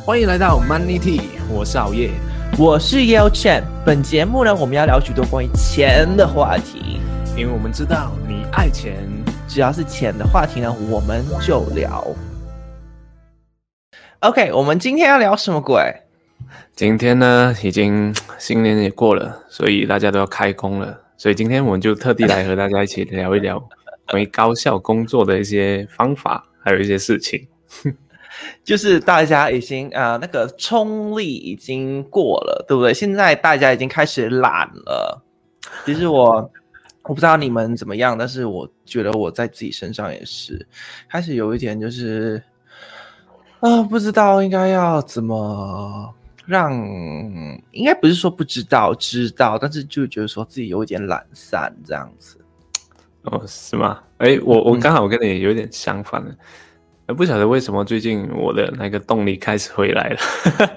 欢迎来到 Money Tea， 我是熬夜， 我是 Yale Chen。本节目呢，我们要聊许多关于钱的话题， 因为我们知道你爱钱， 只要是钱的话题呢，我们就聊。OK， 我们今天要聊什么鬼？ 今天呢，已经新年也过了，所以大家都要开工了，所以今天我们就特地来和大家一起聊一聊关于高效工作的一些方法，还有一些事情。 就是大家已经那个冲力已经过了，对不对？现在大家已经开始懒了。其实我不知道你们怎么样，但是我觉得我在自己身上也是开始有一点就是不知道应该要怎么让，应该不是说不知道，知道，但是就觉得说自己有一点懒散这样子。 哦，是吗？我刚好跟你有点相反的。不晓得为什么最近我的那个动力开始回来了。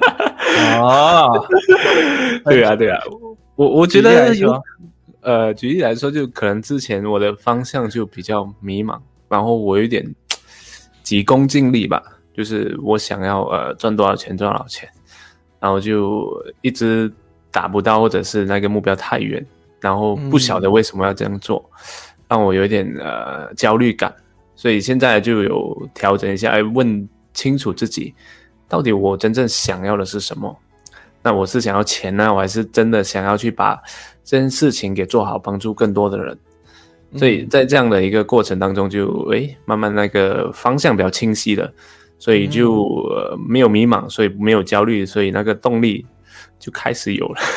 对啊，我觉得举例来说，就可能之前我的方向就比较迷茫，然后我有点急功近利吧，就是我想要赚多少钱，然后就一直达不到，或者是那个目标太远，然后不晓得为什么要这样做，让我有一点焦虑感。所以现在就有调整一下，问清楚自己到底我真正想要的是什么。那我是想要钱呢，我还是真的想要去把这件事情给做好，帮助更多的人。所以在这样的一个过程当中就慢慢那个方向比较清晰了，所以就没有迷茫，所以没有焦虑，所以那个动力就开始有了。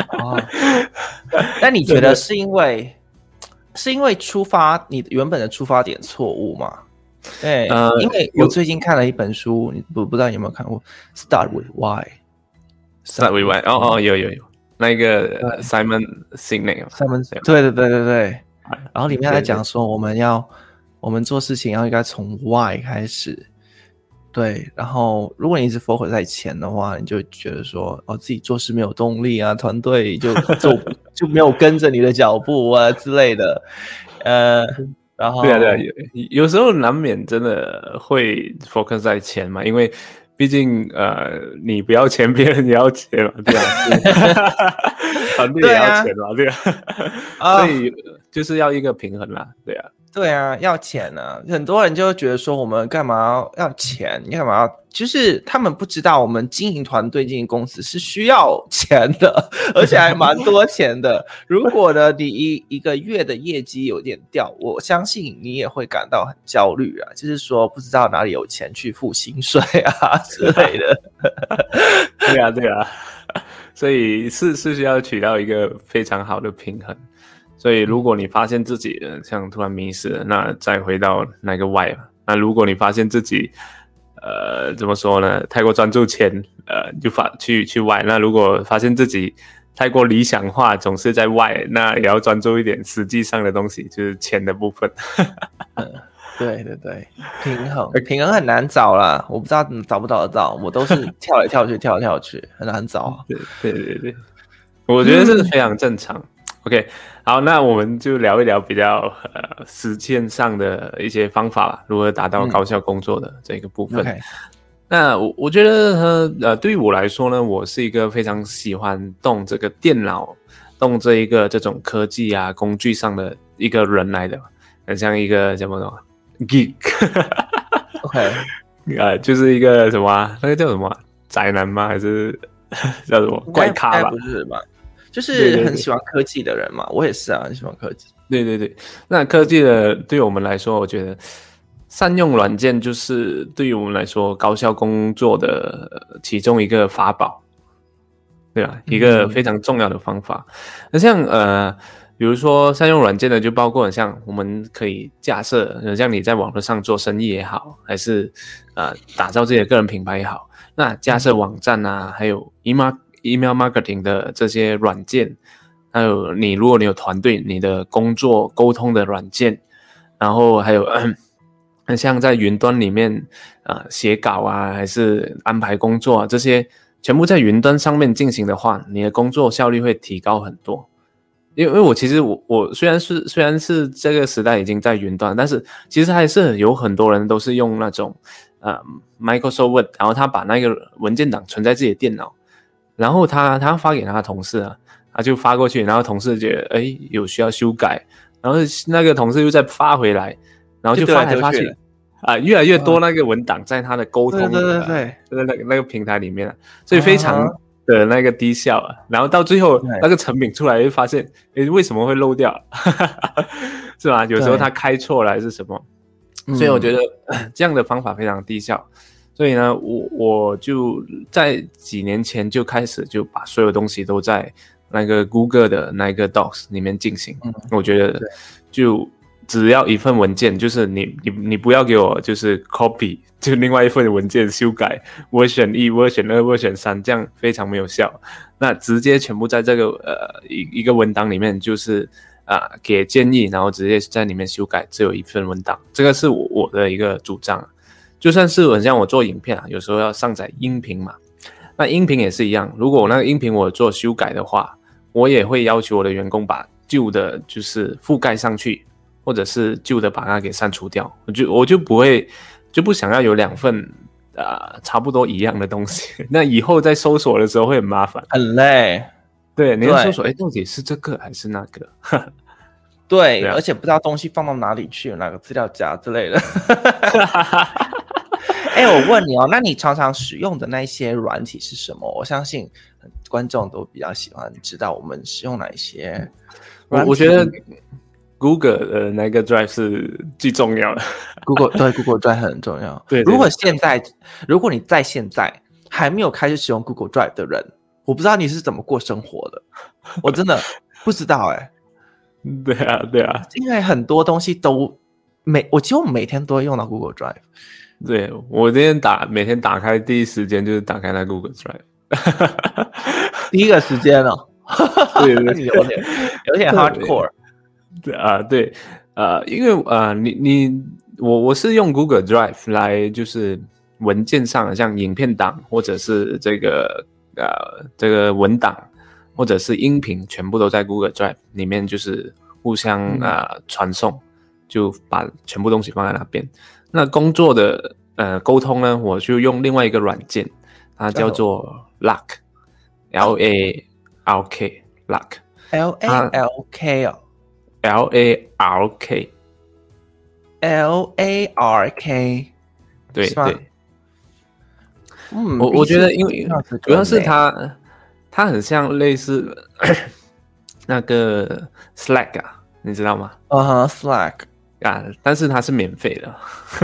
那你觉得是因为你原本的出发点错误吗？对，因为我最近看了一本书，不知道你有没有看过 Start with Why。 有那个 Simon Sinek， 对，然后里面在讲说我们做事情应该从 Why 开始。对，然后如果你一直 focus 在钱的话，你就觉得说自己做事没有动力啊，团队就没有跟着你的脚步啊之类的。然后对啊，有时候难免真的会 focus 在钱嘛，因为毕竟你不要钱，别人也要钱嘛，对啊，团队也要钱嘛，对啊，所以就是要一个平衡啦，对啊。 对啊，要钱啊！很多人就觉得说，我们干嘛要钱？你干嘛要？就是他们不知道，我们经营团队、经营公司是需要钱的，而且还蛮多钱的。如果呢，你一个月的业绩有点掉，我相信你也会感到很焦虑啊。就是说，不知道哪里有钱去付薪水啊之类的。 对啊，所以是需要取到一个非常好的平衡。所以如果你发现自己像突然迷失了，那再回到那个 why。 那如果你发现自己怎么说呢，太过专注钱就去 why。 那如果发现自己太过理想化，总是在 why， 那也要专注一点实际上的东西，就是钱的部分。 对，平衡很难找啦，我不知道找不找得到，我都是跳来跳去很难找。 对，我觉得这是非常正常。OK， 好，那我们就聊一聊比较实践上的一些方法吧，如何达到高效工作的这个部分。那我觉得对于我来说呢，我是一个非常喜欢动这个电脑，动这种科技啊工具上的一个人来的，很像一个什么 geek。 OK， 就是一个什么那个叫什么宅男吗？还是叫什么怪咖吧？ 不是吧？就是很喜欢科技的人嘛，我也是啊，很喜欢科技。 对，那科技的对我们来说，我觉得善用软件就是对于我们来说高效工作的其中一个法宝，对吧？一个非常重要的方法。那像比如说善用软件的，就包括像我们可以架设，像你在网络上做生意也好，还是打造自己的个人品牌也好，那架设网站啊，还有email marketing 的这些软件，还有如果你有团队，你的工作沟通的软件，然后还有像在云端里面写稿啊，还是安排工作啊，这些全部在云端上面进行的话，你的工作效率会提高很多。因为我其实我虽然是这个时代已经在云端，但是其实还是有很多人都是用那种 Microsoft Word， 然后他把那个文件档存在自己的电脑，然后他发给他的同事啊，他就发过去，然后同事觉得有需要修改，然后那个同事又再发回来，然后就发来发去越来越多那个文档在他的沟通对那个平台里面所以非常的那个低效然后到最后那个成品出来就发现为什么会漏掉是吧？有时候他开错了还是什么，所以我觉得这样的方法非常低效。所以呢，我就在几年前就开始就把所有东西都在那个 Google 的那个 Docs 里面进行。我觉得就只要一份文件，就是你不要给我就是 copy 就另外一份文件修改 version 1 version 2 version 3，这样非常没有效。那直接全部在这个一个文档里面，就是给建议，然后直接在里面修改，只有一份文档。这个是我的一个主张。就算是很像我做影片有时候要上载音频嘛，那音频也是一样。如果我那个音频我做修改的话，我也会要求我的员工把旧的就是覆盖上去，或者是旧的把它给删除掉。我就不想要有2份差不多一样的东西，那以后在搜索的时候会很麻烦， 很累。 对，你要搜索到底是这个还是那个对，而且不知道东西放到哪里去，哪个资料夹之类的我问你那你常常使用的那些软体是什么？我相信观众都比较喜欢知道我们使用哪一些软体。 我觉得 Google 的那个 Drive 是最重要的。 Google Drive 很重要。对，如果你在现在还没有开始使用 Google Drive 的人，我不知道你是怎么过生活的，我真的不知道对啊， 因为很多东西都我几乎每天都会用到 Google Drive。 对，我每天打开第一时间就是打开那 Google Drive 第一个时间对有点 hardcore。 对因为我是用 Google Drive 来就是文件上像影片档或者是这个文档或者是音频全部都在 Google Drive 里面，就是互相传送，就把全部东西放在那边。那工作的沟通呢，我就用另外一个软件，它叫做 Lark L-A-R-K Lark L-A-L-K L-A-R-K 对对。我觉得因为主要是它很像类似那个 Slack 你知道吗 ？Slack 但是它是免费的。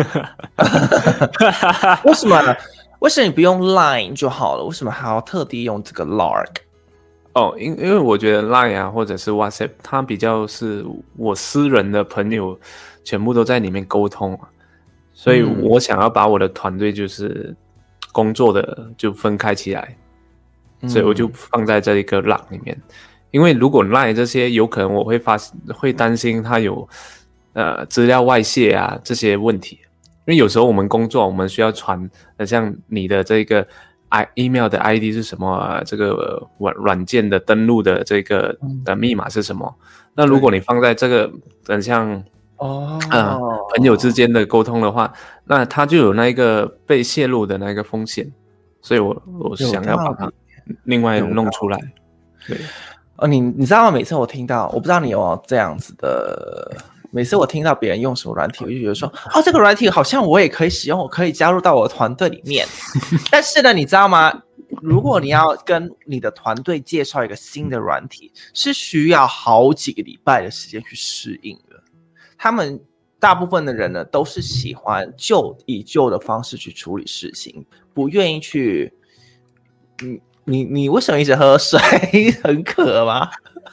为什么你不用 Line 就好了？为什么还要特地用这个 Lark？ 因为我觉得 Line 或者是 WhatsApp 它比较是我私人的朋友全部都在里面沟通所以我想要把我的团队就是工作的就分开起来，所以我就放在这一个 Lark 里面。因为如果 Line 这些有可能我会担心它有资料外泄这些问题。因为有时候我们工作我们需要传像你的这个email 的 ID 是什么这个软件的登录的这个的密码是什么，那如果你放在这个很像朋友之间的沟通的话，那它就有那个被泄露的那个风险，所以我想要把它另外弄出来。对你知道吗？每次我听到，我不知道你有没有这样子的，每次我听到别人用什么软体，我就觉得说，这个软体好像我也可以使用，我可以加入到我的团队里面。但是呢，你知道吗？如果你要跟你的团队介绍一个新的软体，是需要好几个礼拜的时间去适应的。他们大部分的人呢，都是喜欢以旧的方式去处理事情，不愿意去。你为什么一直喝水？很渴吗？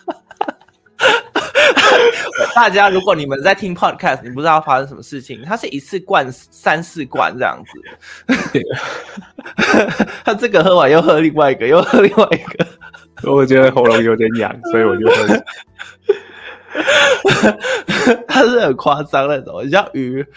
大家如果你们在听 podcast， 你不知道发生什么事情，他是一次灌3-4罐这样子。他这个喝完又喝另外一个，又喝另外一个。 我觉得喉咙有点痒，所以我就喝。 他是很夸张那种，像鱼。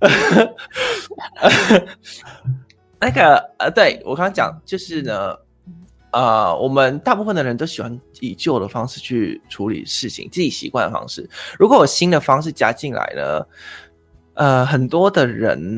那个对我刚刚讲就是呢。我们大部分的人都喜欢以旧的方式去处理事情，自己习惯的方式。如果有新的方式加进来呢，很多的人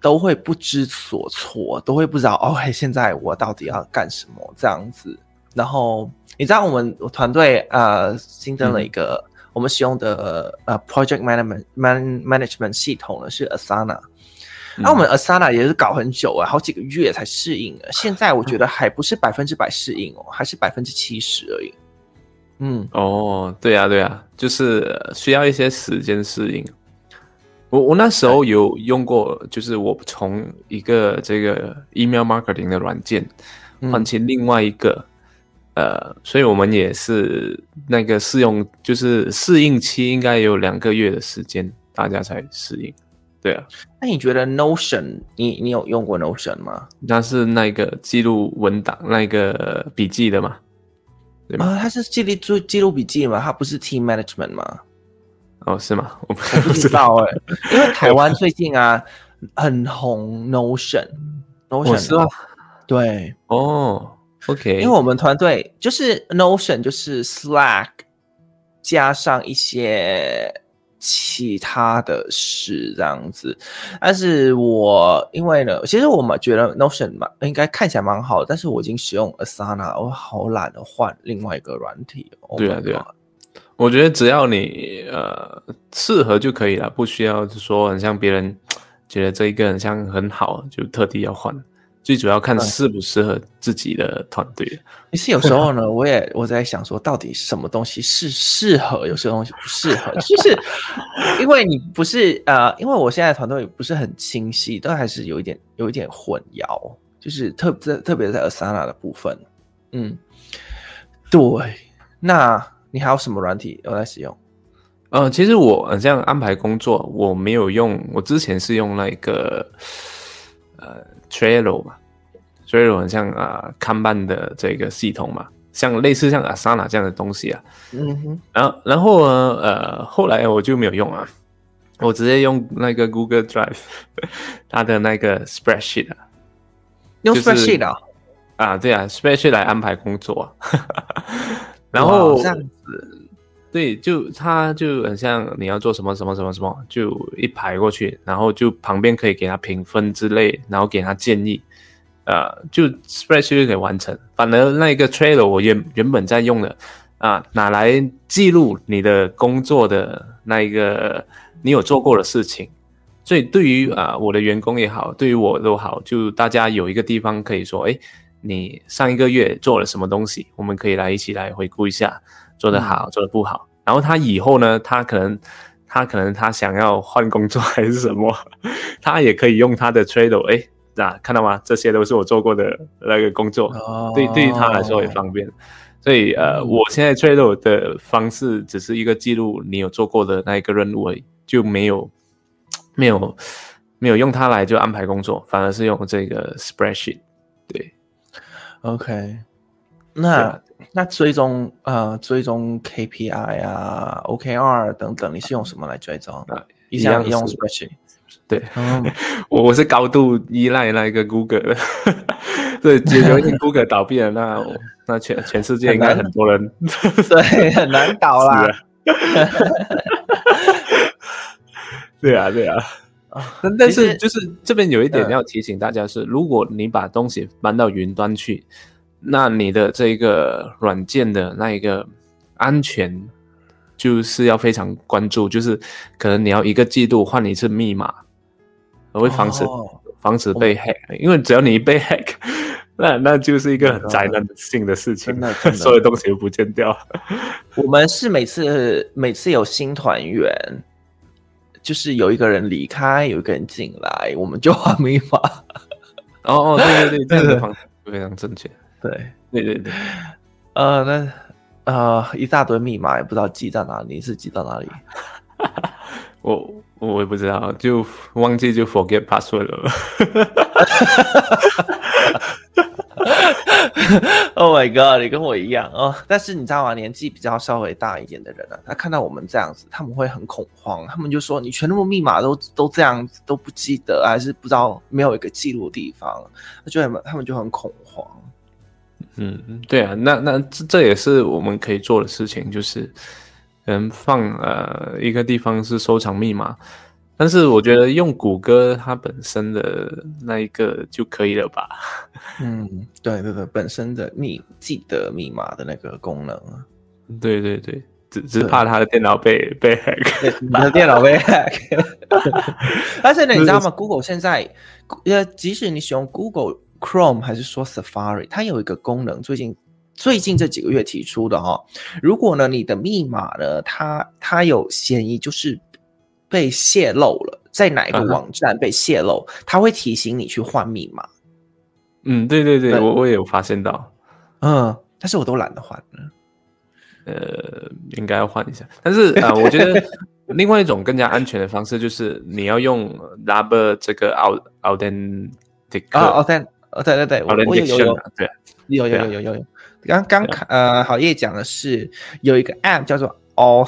都会不知所措，都会不知道现在我到底要干什么这样子。然后你知道我团队新增了一个我们使用的project management 系统呢，是 Asana。那我们 Asana 也是搞很久好几个月才适应了，现在我觉得还不是100%适应还是70%而已。 对啊，就是需要一些时间适应。我那时候有用过，就是我从一个这个 email marketing 的软件换成另外一个，所以我们也是那个就是适应期应该有2个月的时间，大家才适应。对啊， 那你觉得 Notion 你有用过 Notion 吗？ 它是那个记录文档那个笔记的嘛？对吗？ 它是记录笔记吗？它不是 team management 吗？ 是吗？我不知道因为台湾最近很红 Notion 是吗？ 对 OK， 因为我们团队就是 Notion 就是 Slack 加上一些其他的事这样子，但是因为呢，其实我们觉得 Notion 应该看起来蛮好的，但是我已经使用 Asana， 我好懒得换另外一个软体。 对啊，我觉得只要你适合就可以了，不需要说很像别人觉得这一个很像很好就特地要换，最主要看适不适合自己的团队。 其实有时候呢，我在想说，到底什么东西是适合，有些东西不适合，就是因为你不是因为我现在团队不是很清晰，都还是有一点混淆，就是特别在 Asana 的部分。对，那你还有什么软体有在使用？ 其实我这样安排工作，我没有用，我之前是用那个Trello 嘛。Trello 很像看板的这个系统嘛，类似像 Asana 这样的东西啊。然后呢，后来我就没有用我直接用那个 Google Drive 它的那个 Spreadsheet 用 Spreadsheet 对啊 Spreadsheet 来安排工作然后这样子， 对，它就很像你要做什么什么什么什么，就一排过去，然后就旁边可以给它评分之类，然后给它建议。就 spreadsheet 就可以完成。反而那个 Trello 我原本在用的拿来记录你的工作的那一个你有做过的事情。所以对于我的员工也好，对于我都好，就大家有一个地方可以说，你上一个月做了什么东西，我们可以一起来回顾一下，做得好，做得不好。然后他以后呢，他可能他想要换工作还是什么，他也可以用他的 Trello，看到吗？这些都是我做过的那个工作，对于他来说也方便。所以我现在 Trello 的方式只是一个记录你有做过的那一个任务而已，就没有用它来就安排工作，反而是用这个 spreadsheet。对 ，OK， 那追踪 KPI OKR 等等，你是用什么来追踪？一样用 spreadsheet。 对，我是高度依赖那个 Google 的，对，有一天 Google 倒闭了，那全世界应该很多人对，很难倒啦。 对啊，但是就是这边有一点要提醒大家是，如果你把东西搬到云端去，那你的这个软件的那一个安全就是要非常关注，就是可能你要一个季度换一次密码，会防止被 hack， 因为只要你一被 hack， 那就是一个很灾难性的事情，真的所有东西都不见掉。 我们是每次有新团员，就是有一个人离开，有一个人进来，我们就换密码。 对，这样的方式非常正确。对， 一大堆密码也不知道记在哪里，是记到哪里？ 我也不知道，就忘记就 forget password 了。 Oh my god， 你跟我一样但是你知道吗？年纪比较稍微大一点的人他看到我们这样子，他们会很恐慌，他们就说你全部密码都这样子，都不记得，还是不知道没有一个记录的地方，他们就很恐慌。 对啊，那这也是我们可以做的事情，就是放一个地方是收藏密码， 但是我觉得用谷歌它本身的那一个就可以了吧？ 对，本身的记得密码的那个功能。 对，只怕他的电脑被 hack， 你的电脑被 hack。而且呢，你知道吗 ？Google 现在，即使你使用 Google Chrome 还是说 Safari， 它有一个功能，最近这几个月提出的哈。如果呢你的密码呢，它有嫌疑就是被泄露了，在哪一个网站被泄露，它会提醒你去换密码。 对，我也有发现到。 但是我都懒得换了。 应该要换一下。但是我觉得另外一种更加安全的方式就是你要用 Rubber 这个 Authentic。对， 我有。刚好叶讲的是有一个 App 叫做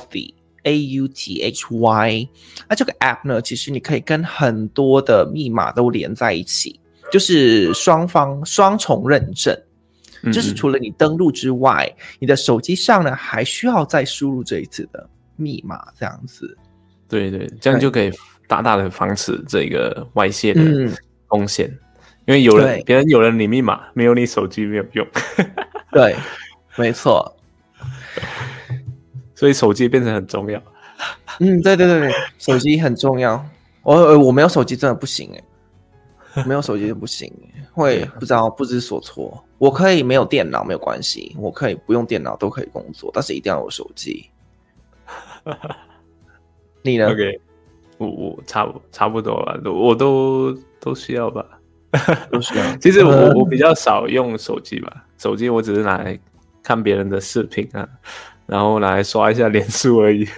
Authy。那这个 App 呢，其实你可以跟很多的密码都连在一起，就是双重认证。就是除了你登录之外，你的手机上呢还需要再输入这一次的密码，这样子。 对，这样就可以大大的防止这个外泄的风险。因为别人有了你密码，没有你手机没有用。 对，没错。 所以手机变成很重要。 对，手机很重要。我没有手机真的不行没有手机就不行，会不知所措。我可以没有电脑没有关系，我可以不用电脑都可以工作，但是一定要有手机。你呢 ？OK， 我差不多了，我都需要吧。 都需要。 其实我比较少用手机吧，手机我只是拿来看别人的视频啊，然后拿来刷一下脸书而已。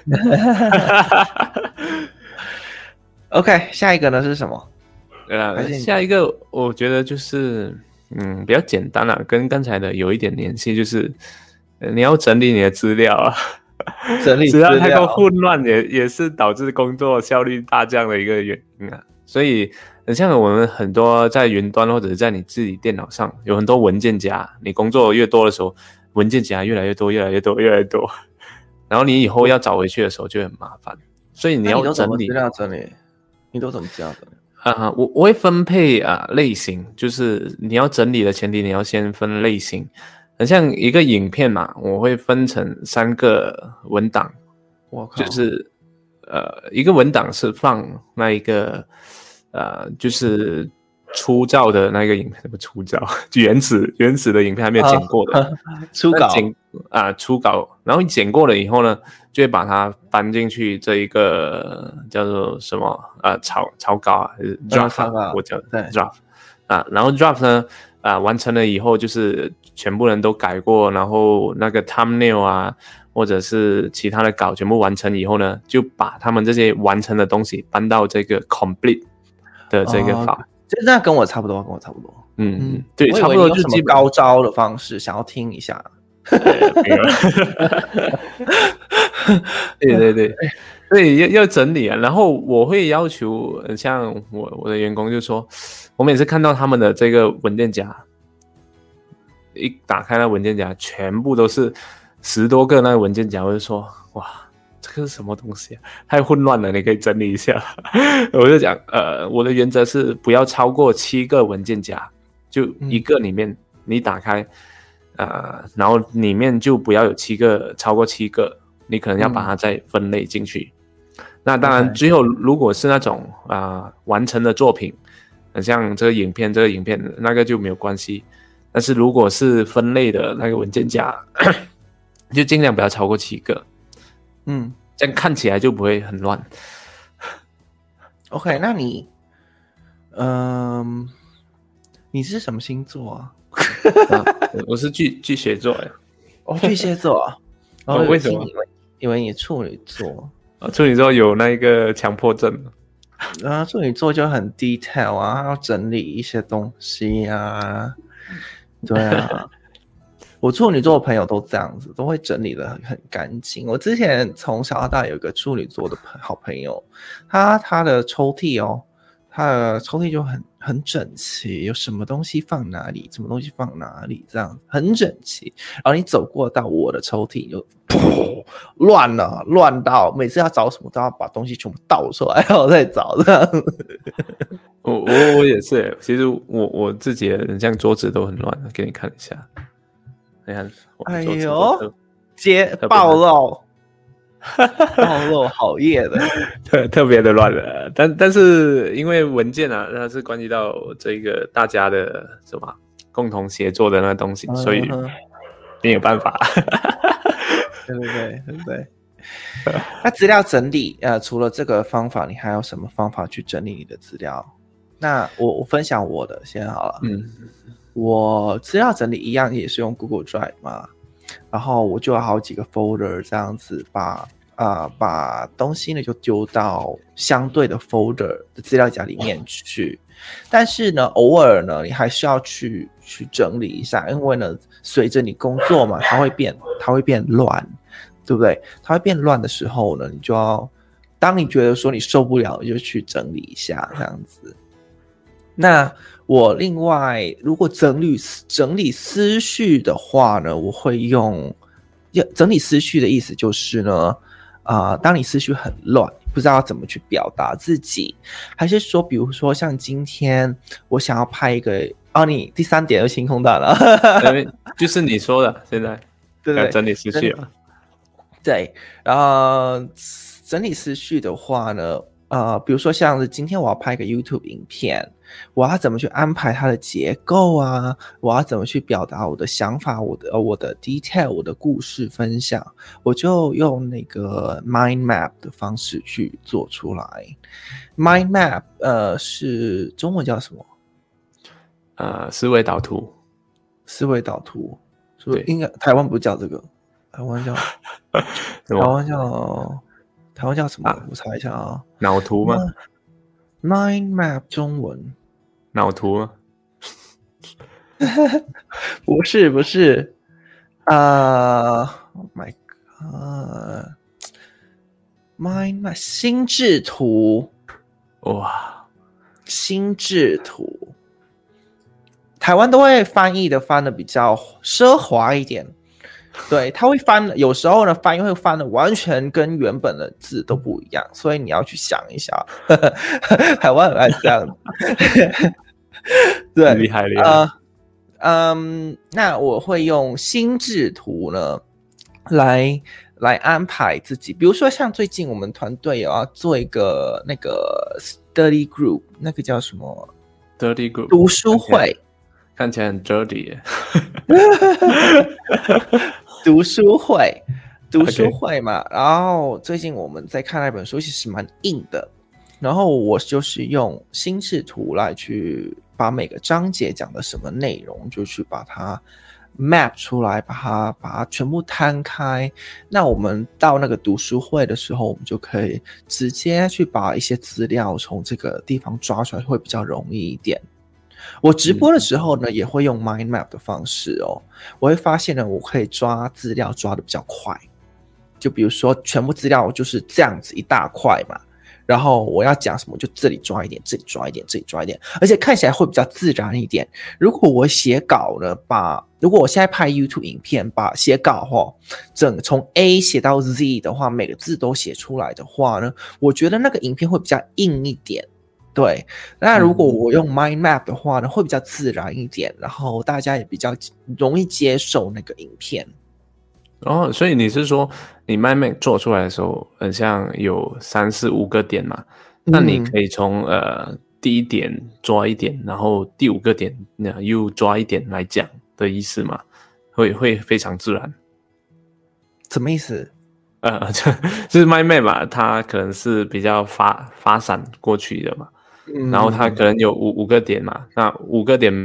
OK， 下一个呢是什么？ 下一个我觉得就是比较简单啦，跟刚才的有一点联系，就是你要整理你的资料啊。 整理资料只要太过混乱也是导致工作效率大降的一个原因啊。所以很像我们很多在云端或者在你自己电脑上有很多文件夹，你工作越多的时候，文件夹越来越多，然后你以后要找回去的时候就很麻烦，所以你要整理。 你都怎么知道的？ 我会分配类型，就是你要整理的前提，你要先分类型。很像一个影片嘛，我会分成3个文档。 我靠， 就是一个文档是放那一个就是初照的那个影片，什么初照，原始的影片还没有剪过的初稿，然后你剪过了以后呢，就会把它搬进去这一个叫做什么草稿啊，还是 draft，我叫 draft 然后 draft 呢完成了以后，就是全部人都改过，然后那个 thumbnail 啊，或者是其他的稿全部完成以后呢，就把他们这些完成的东西搬到这个 complete 的这个法。 那跟我差不多。 对，差不多就是什么高招的方式，想要听一下。 对，所以要整理啊。然后我会要求，像我的员工就说，我每次看到他们的这个文件夹，一打开那文件夹，全部都是10多个那个文件夹，我就说，哇，这个是什么东西啊？太混乱了，你可以整理一下。我就讲，我的原则是不要超过7个文件夹，就一个里面你打开，然后里面就不要有超过7个，你可能要把它再分类进去。那当然，最后如果是那种完成的作品，像这个影片那个就没有关系。但是如果是分类的那个文件夹，就尽量不要超过7个。这样看起来就不会很乱。 OK， 那你，你是什么星座啊？ 我是巨蟹座呀。 巨蟹座啊。 为什么？ 以为你处女座。 处女座有那个强迫症。 处女座就很 detail 啊，要整理一些东西啊。对啊。我处女座的朋友都这样子，都会整理得很干净。我之前从小到大有一个处女座的好朋友，他的抽屉他的抽屉很整齐，有什么东西放哪里，什么东西放哪里，这样很整齐。然后你走过到我的抽屉，就噗乱了，乱到每次要找什么都要把东西全部倒出来，然后再找这样。 我也是，其实我自己的像桌子都很乱，给你看一下。你看， 哎呦，暴露。暴露好夜的， 特别的乱了。但是因为文件啊，它是关系到这个大家的什么共同协作的那东西，所以没有办法。 对。那资料整理，除了这个方法，你还有什么方法去整理你的资料？那我分享我的先好了。我资料整理一样也是用 Google Drive 嘛。然后我就有好几个 folder 这样子把东西呢就丢到相对的 folder 的资料夹里面去。但是呢，偶尔呢，你还是要去整理一下，因为呢，随着你工作嘛，它会变乱，对不对？它会变乱的时候呢，你就要，当你觉得说你受不了，你就去整理一下这样子。那我另外如果整理思绪的话呢，我会用整理思绪的意思就是呢，当你思绪很乱，不知道怎么去表达自己，还是说，比如说像今天我想要拍一个，你第3点又清空到了， 就是你说的，现在对整理思绪啊， 对，整理思绪的话呢，比如说像是今天我要拍一个 YouTube 影片，我要怎么去安排它的结构啊？我要怎么去表达我的想法，我的 detail， 我的故事分享，我就用那个 mind map 的方式去做出来。mind map 是中文叫什么？ 思维导图。 思维导图，是不是？应该台湾不叫这个，台湾叫什么？我查一下啊。 脑图吗？ mind map 中文。 脑图吗？ 不是，Oh my god， mind map 心智图。 哇， 心智图，台湾都会翻的比较奢华一点。对，他会翻，有时候呢翻译会翻的完全跟原本的字都不一样，所以你要去想一下。台湾很爱这样。对， 厉害。 那我会用心智图呢来安排自己，比如说像最近我们团队有要做一个那个 study group， 那个叫什么 ？study group 读书会。 看起来很 dirty 耶。 读书会嘛，然后最近我们在看那本书，其实蛮硬的，然后我就是用心智图来去把每个章节讲的什么内容，就去把它 map 出来，把它全部摊开。那我们到那个读书会的时候，我们就可以直接去把一些资料从这个地方抓出来，会比较容易一点。我直播的时候呢，也会用 mind map 的方式哦。我会发现呢，我可以抓资料抓的比较快。就比如说，全部资料就是这样子一大块嘛，然后我要讲什么，就这里抓一点，这里抓一点，这里抓一点，而且看起来会比较自然一点。如果我写稿呢，如果我现在拍 YouTube 影片，把写稿从 A 写到 Z 的话，每个字都写出来的话呢，我觉得那个影片会比较硬一点。对，那如果我用 mind map 的话呢，会比较自然一点，然后大家也比较容易接受那个影片。 所以你是说你 mind map 做出来的时候，很像有3、4、5个点嘛？那你可以从第一点抓一点，然后第5个点又抓一点来讲的意思吗？会非常自然。 什么意思？ 就是 mind map 嘛，它可能是比较发散过去的嘛。然后它可能有5个点嘛，那5个点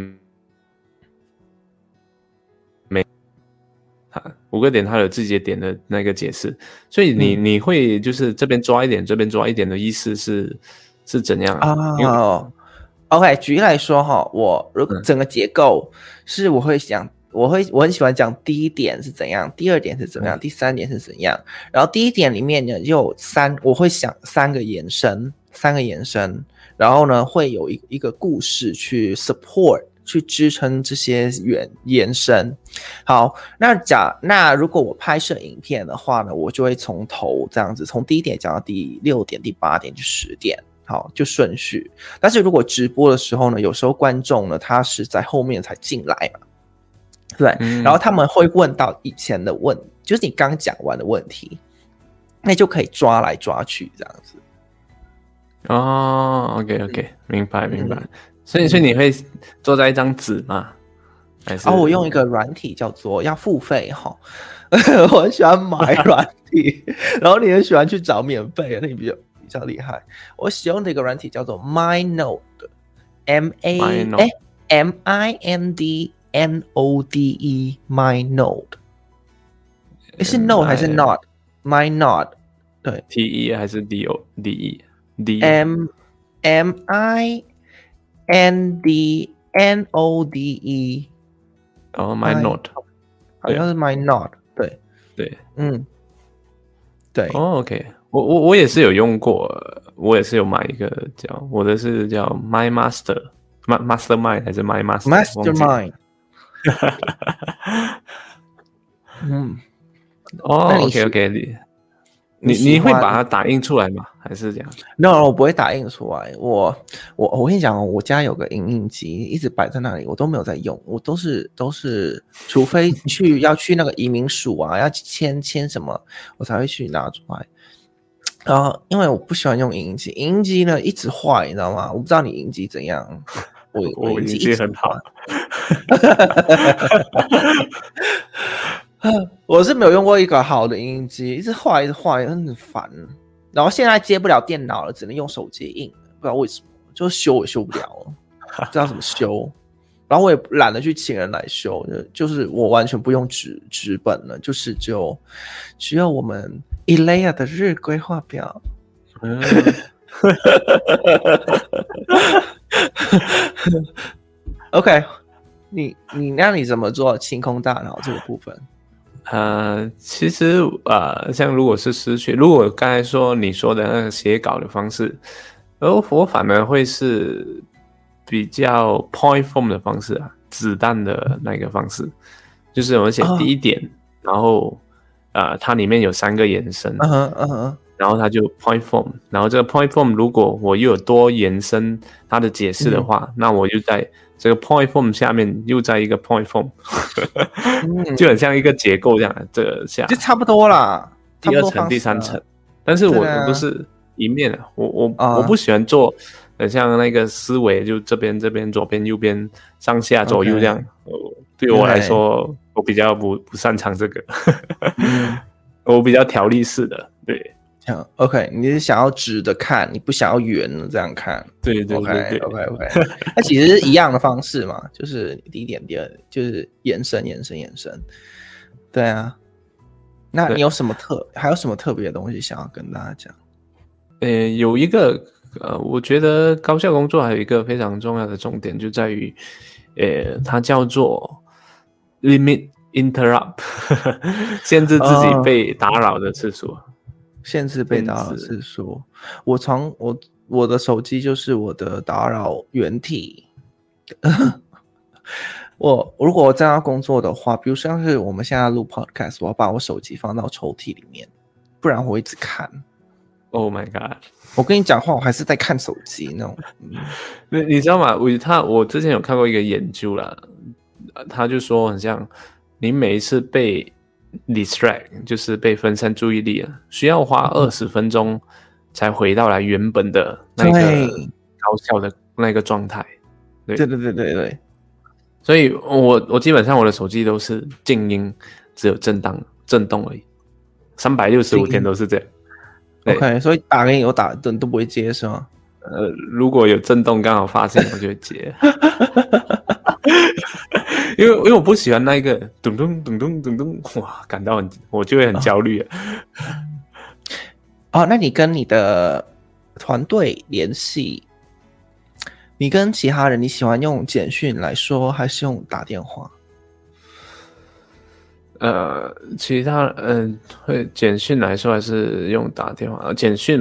5个点它有自己的点的那个解释，所以你会就是这边抓一点，这边抓一点的意思是怎样啊 ？OK， 举例来说我如果整个结构是我会想。我很喜欢讲第一点是怎样，第2点是怎样，第3点是怎样。然后第一点里面呢，我会想3个延伸 3个延伸，然后呢会有一个故事去 support 去支撑这些延伸。好，那如果我拍摄影片的话呢，我就会从头这样子，从第1点讲到第6点、第8点、第10点。好，就顺序。但是如果直播的时候呢，有时候观众呢他是在后面才进来嘛，对，然后他们会问到以前的就是你刚讲完的问题，那就可以抓来抓去这样子。 哦 ，OK， 明白。所以你会坐在一张纸吗？还是？ 我用一个软体叫做要付费哈，我很喜欢买软体，然后你很喜欢去找免费的，那你比较厉害。我使用的一个软体叫做 MindNode MindNode 是 Node 还是 Not？MindNode 对 TE 还是 DE MindNode MindNode 好像是 MindNode 对，对 OK， 我也是有用过，我也是有买一个我的是叫 Mastermind 还是 Mastermind OK， 你会把它打印出来吗？还是这样 ？No， 我不会打印出来。我跟你讲我家有个影印机，一直摆在那里，我都没有在用。我都是，除非要去那个移民署啊，要签什么，我才会去拿出来。然后，因为我不喜欢用影印机，影印机呢一直坏，你知道吗？我不知道你影印机怎样。我影印机很好。 我是没有用过一个好的影印机，一直坏，很烦。然后现在接不了电脑了，只能用手机印，不知道为什么，就修也修不了，不知道怎么修。然后我也懒得去请人来修，就是我完全不用纸本了，就是只有我们 Elea 的日规划表。OK， 那你怎么做清空大脑这个部分？ 其实像如果是失去，如果刚才你说的那个写稿的方式，我反而会是比较 point form 的方式啊，子弹的那个方式，就是我写第1点，然后它里面有3个延伸，然后它就 point form， 然后这个 point form 如果我又有多延伸它的解释的话，那我就在这个 point form 下面又在一个 point form， 就很像一个结构这样，这个下就差不多啦， 第2层、第3层，但是我都是一面的，我不喜欢做很像那个思维，就这边左边右边上下左右这样，对我来说，我比较不擅长这个，我比较条例式的，对。 OK， 你是想要直的看，你不想要圆的这样看。 对 OK， 那其实是一样的方式嘛，就是第1点、第2就是延伸。对啊，那你有什么还有什么特别的东西想要跟大家讲？ 有一个我觉得高效工作还有一个非常重要的重点，就在于它叫做 limit interrupt， 限制自己被打扰的次数。 限制被打扰的次数，我的手机就是我的打扰源体。如果我这样工作的话，比如像是我们现在录 podcast， 我要把我手机放到抽屉里面，不然我会一直看。 Oh my god！ 我跟你讲话，我还是在看手机那种。 你知道吗？我之前有看过一个研究啦，他就说很像你每一次被distract 就是被分散注意力了，需要花20分钟才回到来原本的那个高效的那个状态。对，所以我基本上我的手机都是静音，只有震动而已，365天都是这样。 OK， 所以打给你，我打都不会接是吗？ 如果有震动刚好发现，我就会接。因为我不喜欢那个咚咚咚咚咚咚，哇，感到我就会很焦虑。 那你跟你的团队联系，你跟其他人，你喜欢用简讯来说，还是用打电话？ 其他会简讯来说还是用打电话，简讯吧，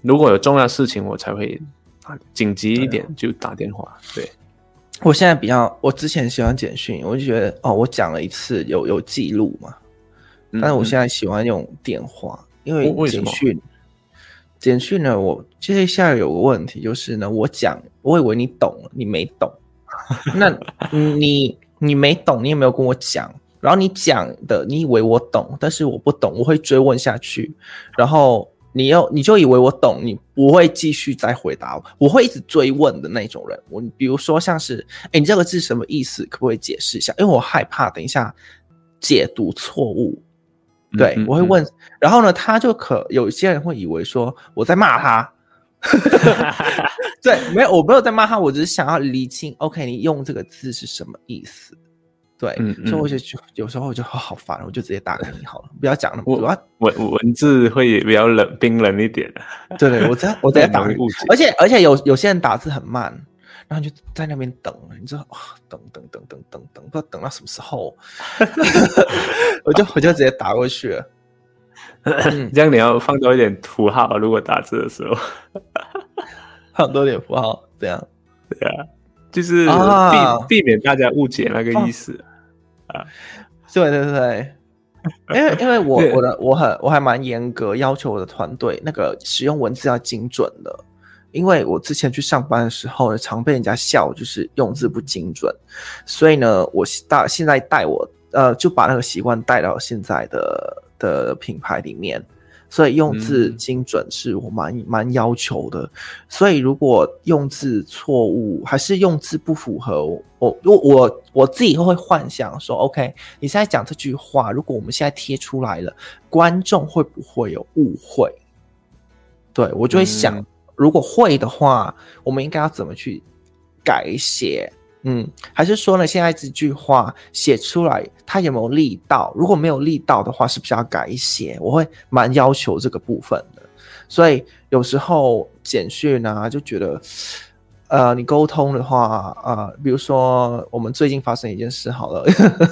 如果有重要的事情，我才会紧急一点就打电话。对， 我现在我之前喜欢简讯，我就觉得我讲了一次有记录嘛，但是我现在喜欢用电话，因为简讯呢，我接下来有个问题就是呢，我以为你懂了，你没懂，那你没懂，你也没有跟我讲，然后你讲的你以为我懂，但是我不懂，我会追问下去，然后你就以为我懂，你不会继续再回答我会一直追问的那种人。我比如说像是你这个字什么意思，可不可以解释一下？因为我害怕等一下解读错误。对，我会问，然后呢，有些人会以为说我在骂他，对，我没有在骂他，我只是想要厘清 ，OK， 你用这个字是什么意思？对，所以我就有时候我就好烦，我就直接打给你好了，不要讲那么多。 文字会比较冰冷一点。 对，我直接打给你，而且有些人打字很慢。然后你就在那边等，你知道等，不知道等到什么时候，我就直接打过去了。 这样你要放多一点符号，如果打字的时候， 放多点符号，这样。 对啊，就是避免大家误解那个意思啊。 对，因为我还蛮严格要求我的团队那个使用文字要精准的。因为我之前去上班的时候呢，常被人家笑，就是用字不精准，所以呢，我现在就把那个习惯带到现在的品牌里面，所以用字精准是我蛮要求的。所以如果用字错误，还是用字不符合我自己会幻想说 ，OK， 你现在讲这句话，如果我们现在贴出来了，观众会不会有误会？对，我就会想。如果会的话，我们应该要怎么去改写？还是说呢，现在这句话写出来，它有没有力道？如果没有力道的话，是不是要改写？我会蛮要求这个部分的。所以有时候简讯啊，就觉得，你沟通的话，比如说我们最近发生一件事好了，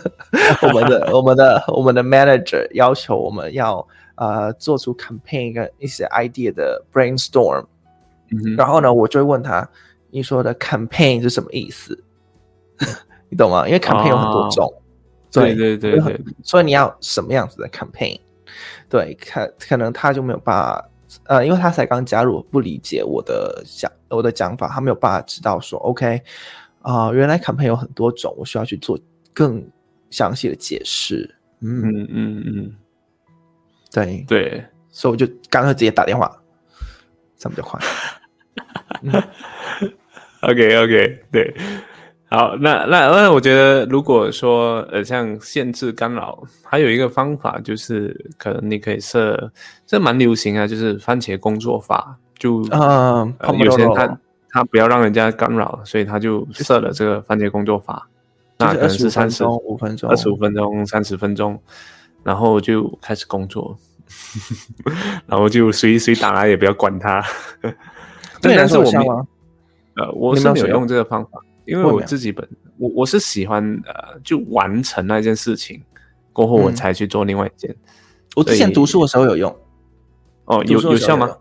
我们的 manager 要求我们要做出 campaign 跟一些 idea 的 brainstorm。然后呢，我就会问他，你说的 campaign 是什么意思？你懂吗？因为 campaign 有很多种， 对， 所以你要什么样子的 campaign？ 对，可能他就没有办法，因为他才刚加入，不理解我的讲法，他没有办法知道说 ，OK，原来 campaign 有很多种，我需要去做更详细的解释。对，所以我就干脆直接打电话，这样比较快。 OK， 对，好，那我觉得，如果说像限制干扰，还有一个方法就是，可能你可以这蛮流行啊，就是番茄工作法，就有些人他不要让人家干扰，所以他就设了这个番茄工作法，那可能是 25分钟、 30分钟，然后就开始工作，然后就谁打来也不要管他。但是我是没有用这个方法，因为我自己我是喜欢就完成那件事情过后，我才去做另外一件。 我之前读书的时候有用。 有效吗？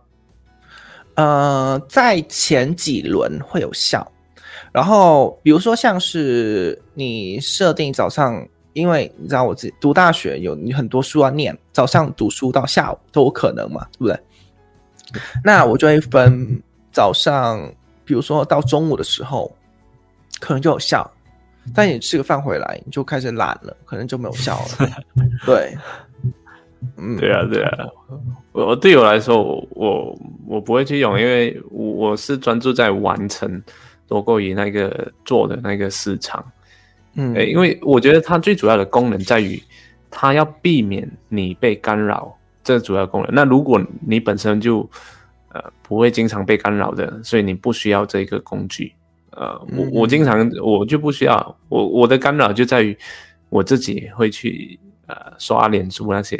在前几轮会有效。然后比如说像是你设定早上，因为你知道我自己读大学你很多书要念，早上读书到下午都有可能嘛，对不对？那我就会分早上，比如说到中午的时候可能就有效，但你吃个饭回来你就开始懒了，可能就没有效了。对， 对啊，对我来说，我不会去用，因为我是专注在完成多过于那个做的那个市场。因为我觉得它最主要的功能在于，它要避免你被干扰，这是主要功能。那如果你本身就不会经常被干扰的，所以你不需要这个工具。我经常我就不需要，我的干扰就在于我自己会去刷脸书那些。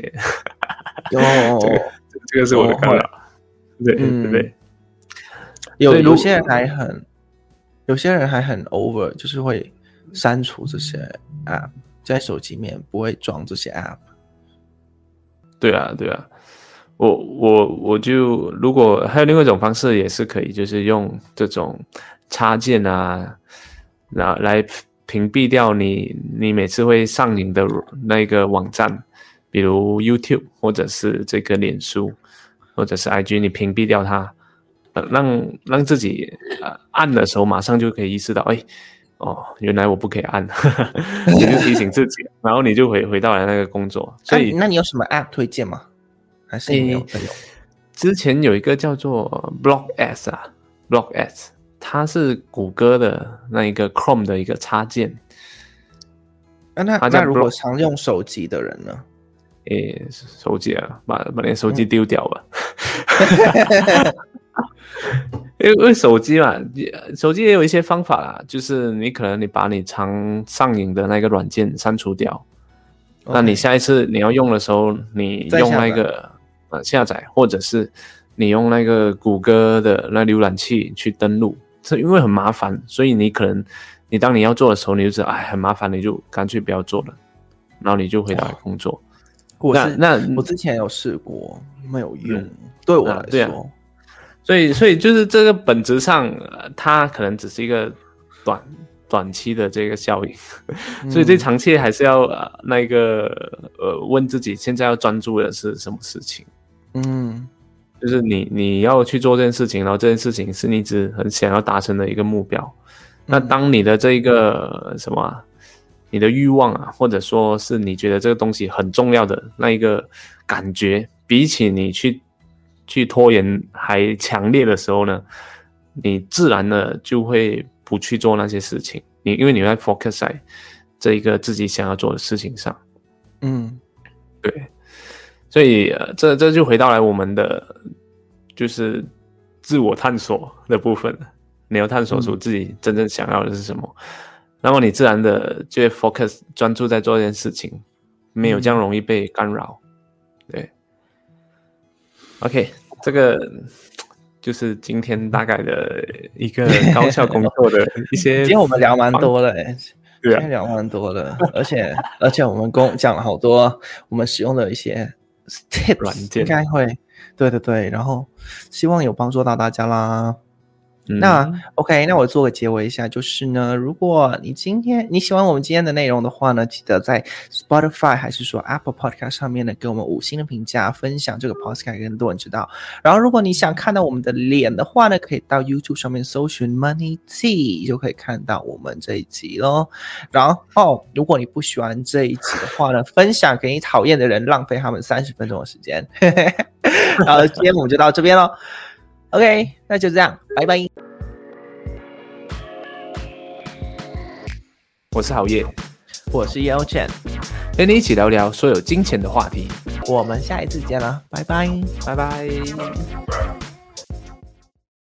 这个是我的干扰。对。 有些人还很 over， 就是会删除这些 app， 在手机面不会装这些 app。 对啊， 我就如果还有另外一种方式也是可以，就是用这种插件啊，来屏蔽掉你每次会上瘾的那个网站，比如 YouTube 或者是这个脸书或者是 IG， 你屏蔽掉它，让自己按的时候马上就可以意识到，原来我不可以按，你就提醒自己，然后你就回到了那个工作。所以那你有什么 App 推荐吗？还是没有在用？ 之前有一个叫做 BlockS， 它是谷歌的那一个 Chrome 的一个插件。 那如果常用手机的人呢？ 手机啊，把你的手机丢掉吧。因为手机嘛，手机也有一些方法啦，就是你可能把你常上瘾的那个软件删除掉，那你下一次你要用的时候，你用那个下载，或者是你用那个谷歌的那浏览器去登录，这因为很麻烦，所以你可能当你要做的时候，你就知道很麻烦，你就干脆不要做了，然后你就回到工作。 我之前有试过，没有用，对我来说。 所以就是这个本质上，它可能只是一个短期的这个效应，所以最长期还是要问自己现在要专注的是什么事情。就是你要去做这件事情，然后这件事情是你一直很想要达成的一个目标。那当你的这个你的欲望啊，或者说是你觉得这个东西很重要的那一个感觉，比起你去拖延还强烈的时候呢，你自然的就会不去做那些事情，因为你会 focus 在这一个自己想要做的事情上。对，所以这就回到来我们的就是自我探索的部分，你要探索出自己真正想要的是什么，那么你自然的就会 focus 专注在做这件事情，没有这样容易被干扰。对。OK， 这个就是今天大概的一个高效工作的一些。 今天我们聊蛮多的， 对啊， 今天聊蛮多的，而且我们讲了好多我们使用的一些 tips 软件，应该会，对，然后希望有帮助到大家啦。那 OK， 那我做个结尾一下，就是呢，如果你喜欢我们今天的内容的话呢，记得在 Spotify 还是说 Apple Podcast 上面呢，给我们5星的评价，分享这个 Podcast 给更多人知道。然后如果你想看到我们的脸的话呢，可以到 YouTube 上面搜寻 Money Tea， 就可以看到我们这一集咯。然后如果你不喜欢这一集的话呢，分享给你讨厌的人，浪费他们30分钟的时间。然后今天我们就到这边咯。OK， 那就这样，拜拜。 我是郝烨， 我是姚晨， 跟你一起聊聊所有金钱的话题。 我们下一次见了，拜拜， 拜拜。